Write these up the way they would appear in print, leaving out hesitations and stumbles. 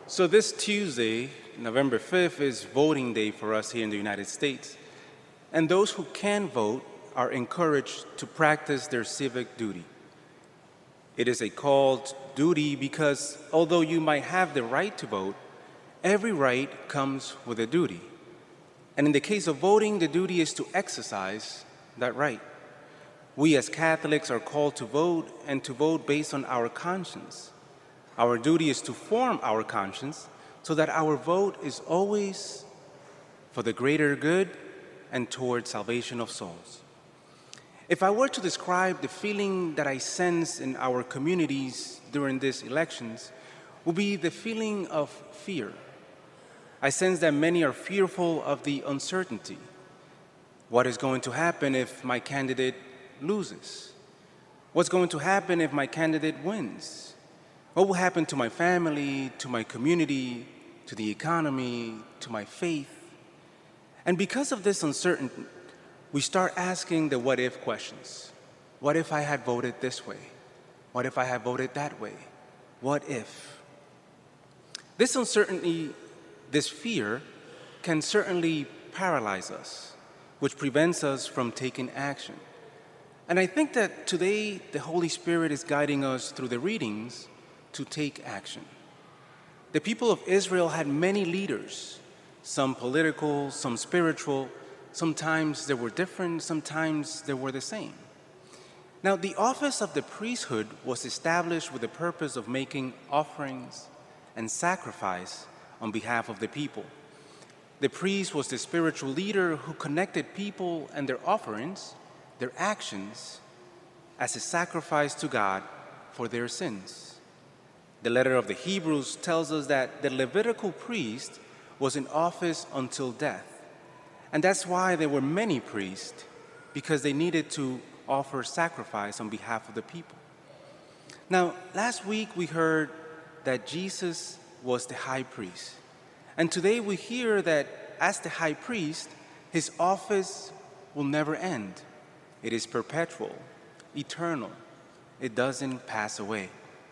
So this Tuesday, November 5th, is voting day for us here in the United States. And those who can vote are encouraged to practice their civic duty. It is a called duty because although you might have the right to vote, every right comes with a duty. And in the case of voting, the duty is to exercise that right. We as Catholics are called to vote and to vote based on our conscience. Our duty is to form our conscience so that our vote is always for the greater good and toward salvation of souls. If I were to describe the feeling that I sense in our communities during these elections, would be the feeling of fear. I sense that many are fearful of the uncertainty. What is going to happen if my candidate loses? What's going to happen if my candidate wins? What will happen to my family, to my community, to the economy, to my faith? And because of this uncertainty, we start asking the what if questions. What if I had voted this way? What if I had voted that way? What if? This uncertainty, this fear, can certainly paralyze us, which prevents us from taking action. And I think that today the Holy Spirit is guiding us through the readings to take action. The people of Israel had many leaders, some political, some spiritual. Sometimes they were different, sometimes they were the same. Now, the office of the priesthood was established with the purpose of making offerings and sacrifice on behalf of the people. The priest was the spiritual leader who connected people and their offerings, their actions, as a sacrifice to God for their sins. The letter of the Hebrews tells us that the Levitical priest was in office until death. And that's why there were many priests, because they needed to offer sacrifice on behalf of the people. Now, last week we heard that Jesus was the high priest. And today we hear that as the high priest, his office will never end. It is perpetual, eternal. It doesn't pass away.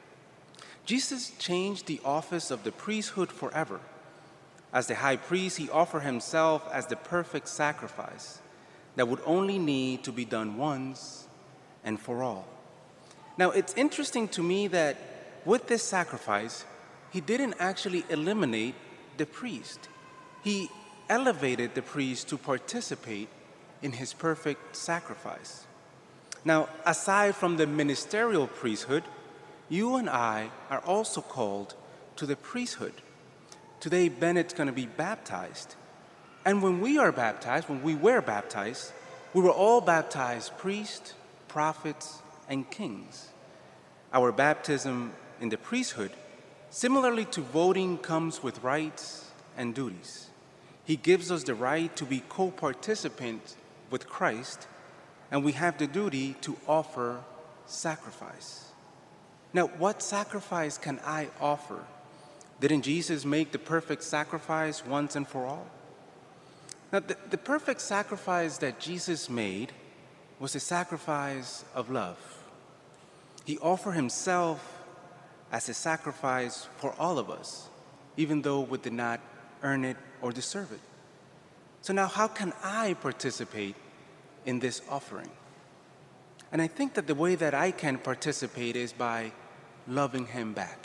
Jesus changed the office of the priesthood forever. As the high priest, he offered himself as the perfect sacrifice that would only need to be done once and for all. Now, it's interesting to me that with this sacrifice, he didn't actually eliminate the priest. He elevated the priest to participate in his perfect sacrifice. Now, aside from the ministerial priesthood, you and I are also called to the priesthood. Today, Bennett's going to be baptized. And when we were baptized, we were all baptized priests, prophets, and kings. Our baptism in the priesthood, similarly to voting, comes with rights and duties. He gives us the right to be co-participants with Christ, and we have the duty to offer sacrifice. Now, what sacrifice can I offer? Didn't Jesus make the perfect sacrifice once and for all? Now, the perfect sacrifice that Jesus made was a sacrifice of love. He offered himself as a sacrifice for all of us, even though we did not earn it or deserve it. So now, how can I participate in this offering? And I think that the way that I can participate is by loving him back.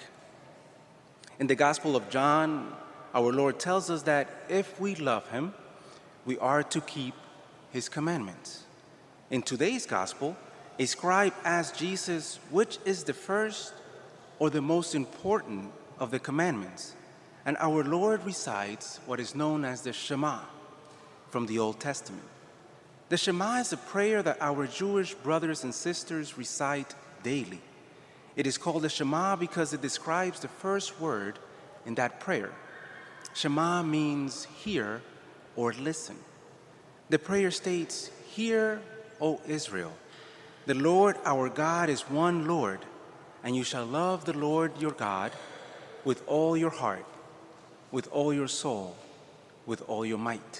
In the Gospel of John, our Lord tells us that if we love him, we are to keep his commandments. In today's Gospel, a scribe asked Jesus which is the first or the most important of the commandments, and our Lord recites what is known as the Shema from the Old Testament. The Shema is a prayer that our Jewish brothers and sisters recite daily. It is called the Shema because it describes the first word in that prayer. Shema means hear or listen. The prayer states, "Hear, O Israel, the Lord our God is one Lord, and you shall love the Lord your God with all your heart, with all your soul, with all your might."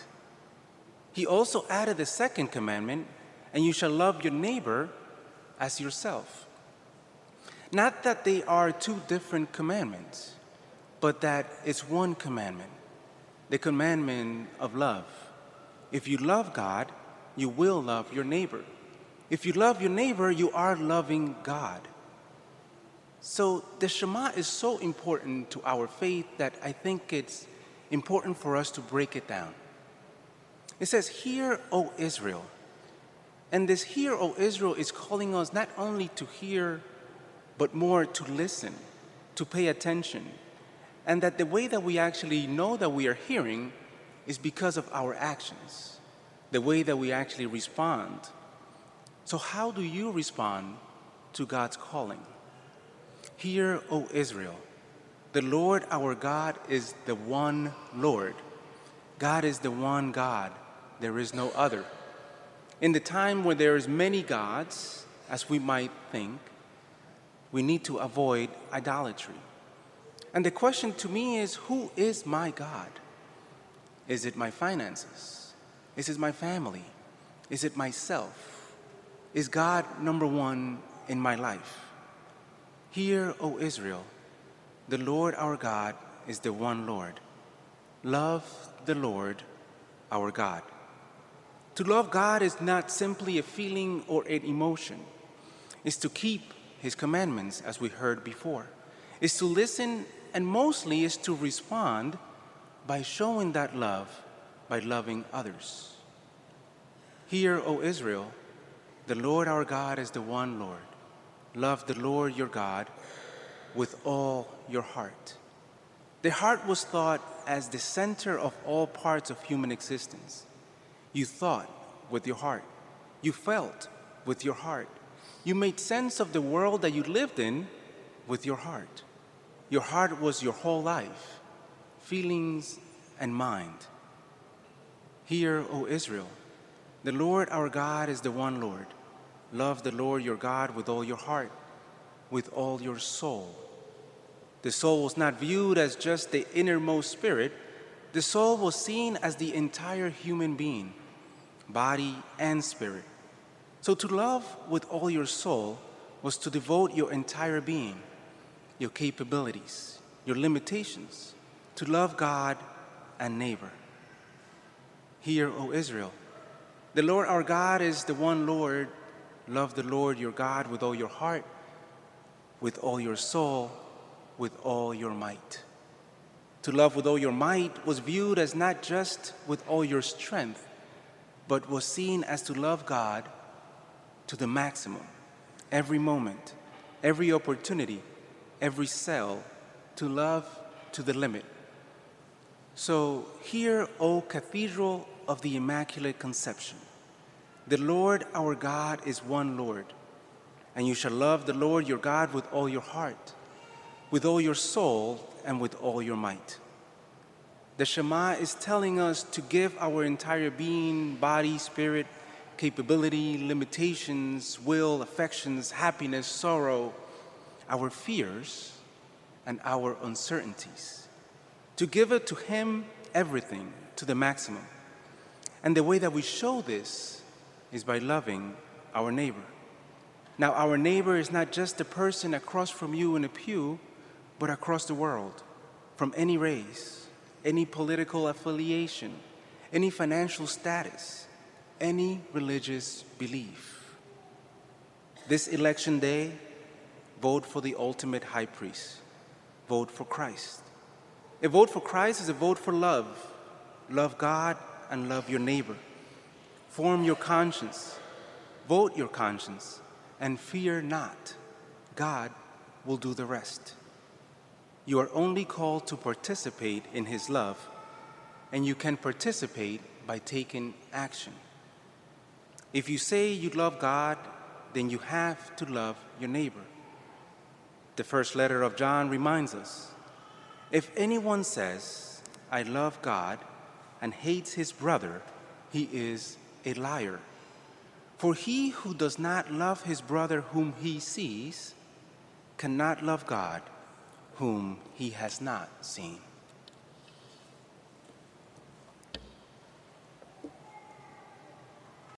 He also added the second commandment, "And you shall love your neighbor as yourself." Not that they are two different commandments. but that it's one commandment, the commandment of love. If you love God, you will love your neighbor. If you love your neighbor, you are loving God. So the Shema is so important to our faith that I think it's important for us to break it down. It says, "Hear, O Israel." And this "Hear, O Israel" is calling us not only to hear, but more to listen, to pay attention. And that the way that we actually know that we are hearing is because of our actions, the way that we actually respond. So how do you respond to God's calling? "Hear, O Israel, the Lord our God is the one Lord." God is the one God. There is no other. In the time where there is many gods, as we might think, we need to avoid idolatry. And the question to me is, who is my God? Is it my finances? Is it my family? Is it myself? Is God number one in my life? "Hear, O Israel, the Lord our God is the one Lord. Love the Lord our God." To love God is not simply a feeling or an emotion. It's to keep His commandments, as we heard before. It's to listen, and mostly is to respond by showing that love by loving others. "Hear, O Israel, the Lord our God is the one Lord. Love the Lord your God with all your heart." The heart was thought as the center of all parts of human existence. You thought with your heart. You felt with your heart. You made sense of the world that you lived in with your heart. Your heart was your whole life, feelings and mind. "Hear, O Israel, the Lord our God is the one Lord. Love the Lord your God with all your heart, with all your soul." The soul was not viewed as just the innermost spirit. The soul was seen as the entire human being, body and spirit. So to love with all your soul was to devote your entire being, your capabilities, your limitations, to love God and neighbor. "Hear, O Israel, the Lord our God is the one Lord. Love the Lord your God with all your heart, with all your soul, with all your might." To love with all your might was viewed as not just with all your strength, but was seen as to love God to the maximum, every moment, every opportunity, every cell, to love to the limit. So, hear, O Cathedral of the Immaculate Conception. The Lord our God is one Lord, and you shall love the Lord your God with all your heart, with all your soul, and with all your might. The Shema is telling us to give our entire being, body, spirit, capability, limitations, will, affections, happiness, sorrow, our fears, and our uncertainties. To give it to Him, everything, to the maximum. And the way that we show this is by loving our neighbor. Now, our neighbor is not just the person across from you in a pew, but across the world, from any race, any political affiliation, any financial status, any religious belief. This election day, vote for the ultimate high priest. Vote for Christ. A vote for Christ is a vote for love. Love God and love your neighbor. Form your conscience. Vote your conscience. And fear not. God will do the rest. You are only called to participate in His love, and you can participate by taking action. If you say you love God, then you have to love your neighbor. The first letter of John reminds us, if anyone says, "I love God," and hates his brother, he is a liar. For he who does not love his brother whom he sees cannot love God whom he has not seen.